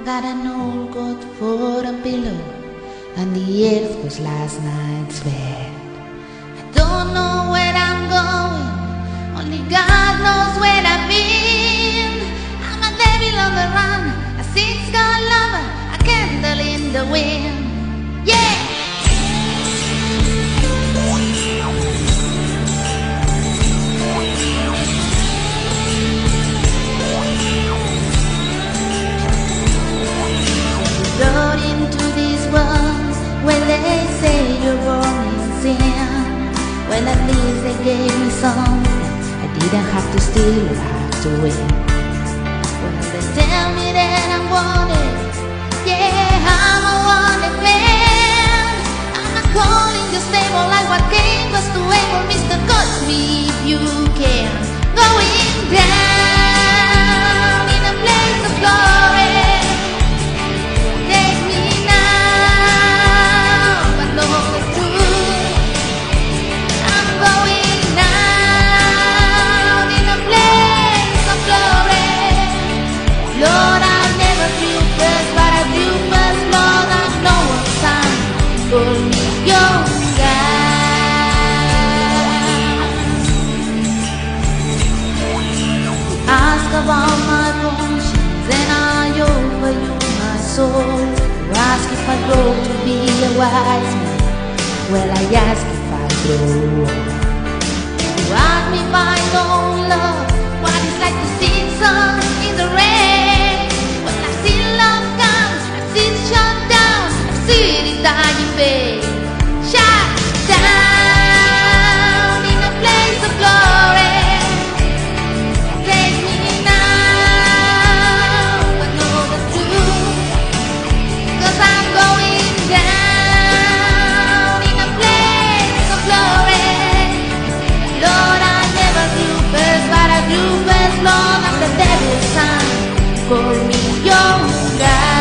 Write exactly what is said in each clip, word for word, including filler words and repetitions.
got an old coat for a pillow, and the earth was last night's bed. I don't know where I'm going, only God knows where I've been. I'm a devil on the run, a six-gun lover, a candle in the wind. Yeah! Brought into this world where they say you're born in sin. Well, at least they gave me something I didn't have to steal or have to win. Well, they tell me that I'm wanted, yeah, I'm a wanted man. I'm not calling you stable like what came was to able, Mister Catch Me if you can. Going down in a place of glory. About my conscience and I offer you my soul. You ask if I grow to be a wise man. Well, I ask if I grow. You ask me if I know love, what it's like to see sun in the rain. When I see love comes, I see it shut down, I see it dying babe. Shut down in a place of glory. Call me young guy.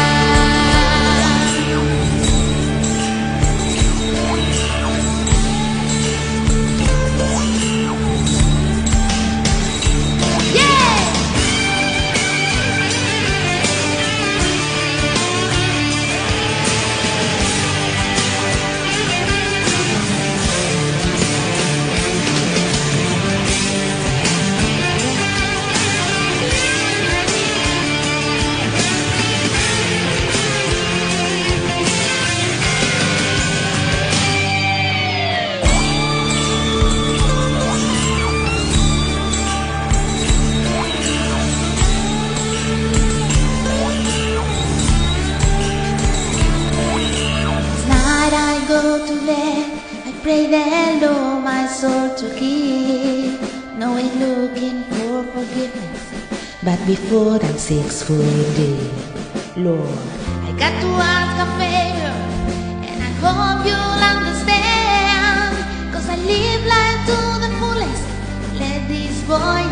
Pray the Lord my soul to keep, knowing looking for forgiveness, but before I'm six foot deep. Lord, I got to ask a favor, and I hope you'll understand, cause I live life to the fullest. Let this boy